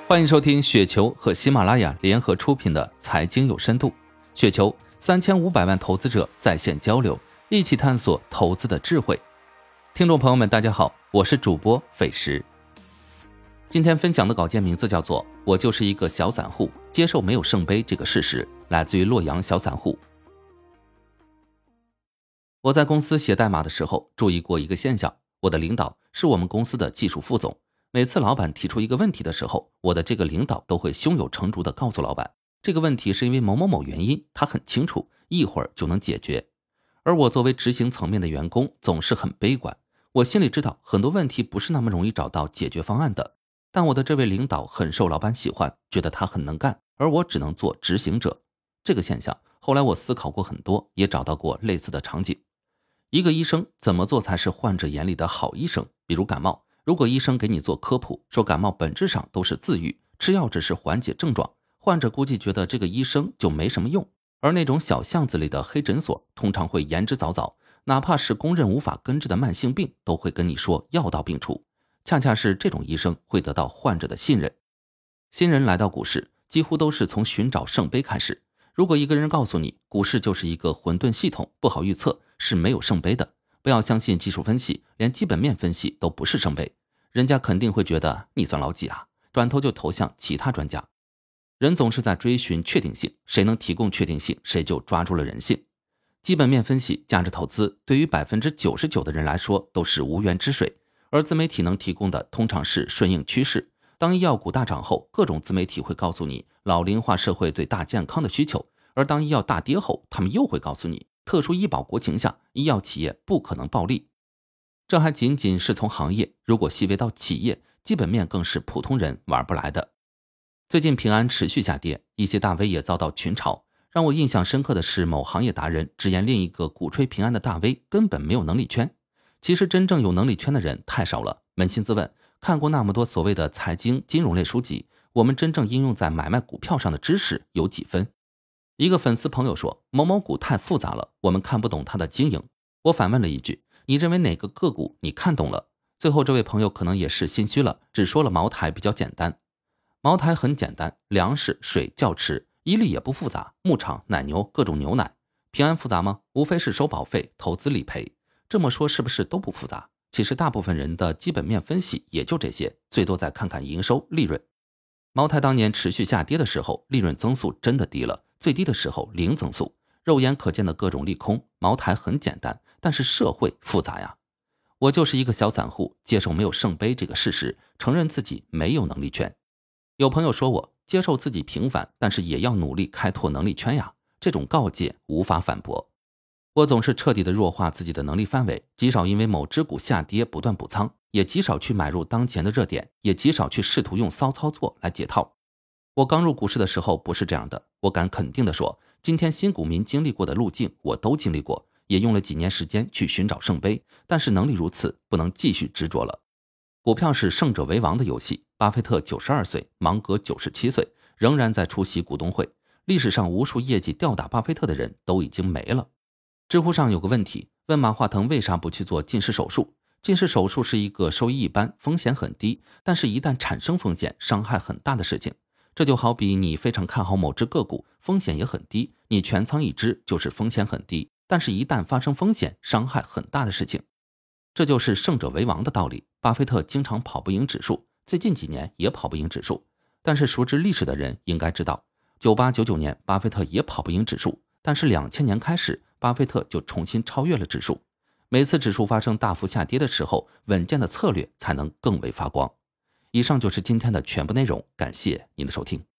欢迎收听雪球和喜马拉雅联合出品的财经有深度。雪球3500万投资者在线交流，一起探索投资的智慧。听众朋友们大家好，我是主播斐石。今天分享的稿件名字叫做我就是一个小散户，接受没有圣杯这个事实，来自于洛阳小散户。我在公司写代码的时候注意过一个现象，我的领导是我们公司的技术副总，每次老板提出一个问题的时候，我的这个领导都会胸有成竹地告诉老板，这个问题是因为某某某原因，他很清楚，一会儿就能解决。而我作为执行层面的员工总是很悲观，我心里知道很多问题不是那么容易找到解决方案的，但我的这位领导很受老板喜欢，觉得他很能干，而我只能做执行者。这个现象后来我思考过很多，也找到过类似的场景。一个医生怎么做才是患者眼里的好医生？比如感冒，如果医生给你做科普，说感冒本质上都是自愈，吃药只是缓解症状，患者估计觉得这个医生就没什么用。而那种小巷子里的黑诊所通常会言之凿凿，哪怕是公认无法根治的慢性病，都会跟你说药到病除。恰恰是这种医生会得到患者的信任。新人来到股市，几乎都是从寻找圣杯开始。如果一个人告诉你股市就是一个混沌系统，不好预测，是没有圣杯的，不要相信技术分析，连基本面分析都不是圣杯，人家肯定会觉得你算老几啊，转头就投向其他专家。人总是在追寻确定性，谁能提供确定性，谁就抓住了人性。基本面分析、价值投资对于 99% 的人来说都是无源之水，而自媒体能提供的通常是顺应趋势。当医药股大涨后，各种自媒体会告诉你老龄化社会对大健康的需求，而当医药大跌后，他们又会告诉你特殊医保国情下，医药企业不可能暴利。这还仅仅是从行业，如果细微到企业，基本面更是普通人玩不来的。最近平安持续下跌，一些大 V 也遭到群嘲。让我印象深刻的是，某行业达人直言另一个鼓吹平安的大 V 根本没有能力圈。其实真正有能力圈的人太少了，扪心自问，看过那么多所谓的财经金融类书籍，我们真正应用在买卖股票上的知识有几分？一个粉丝朋友说某某股太复杂了，我们看不懂它的经营。我反问了一句，你认为哪个个股你看懂了？最后这位朋友可能也是心虚了，只说了茅台比较简单。茅台很简单，粮食、水、窖池，伊利也不复杂，牧场、奶牛、各种牛奶。平安复杂吗？无非是收保费、投资理赔。这么说是不是都不复杂？其实大部分人的基本面分析也就这些，最多再看看营收、利润。茅台当年持续下跌的时候，利润增速真的低了，最低的时候零增速。肉眼可见的各种利空，茅台很简单，但是社会复杂呀。我就是一个小散户，接受没有圣杯这个事实，承认自己没有能力圈。有朋友说我接受自己平凡，但是也要努力开拓能力圈呀，这种告诫无法反驳。我总是彻底的弱化自己的能力范围，极少因为某只股下跌不断补仓，也极少去买入当前的热点，也极少去试图用骚操作来解套。我刚入股市的时候不是这样的，我敢肯定的说，今天新股民经历过的路径我都经历过，也用了几年时间去寻找圣杯，但是能力如此，不能继续执着了。股票是胜者为王的游戏，巴菲特92岁，芒格97岁，仍然在出席股东会。历史上无数业绩吊打巴菲特的人都已经没了。知乎上有个问题，问马化腾为啥不去做近视手术？近视手术是一个收益一般、风险很低，但是一旦产生风险，伤害很大的事情。这就好比你非常看好某只个股，风险也很低，你全仓一只就是风险很低，但是一旦发生风险，伤害很大的事情。这就是胜者为王的道理。巴菲特经常跑不赢指数，最近几年也跑不赢指数，但是熟知历史的人应该知道，98、99年巴菲特也跑不赢指数，但是2000年开始，巴菲特就重新超越了指数。每次指数发生大幅下跌的时候，稳健的策略才能更为发光。以上就是今天的全部内容，感谢您的收听。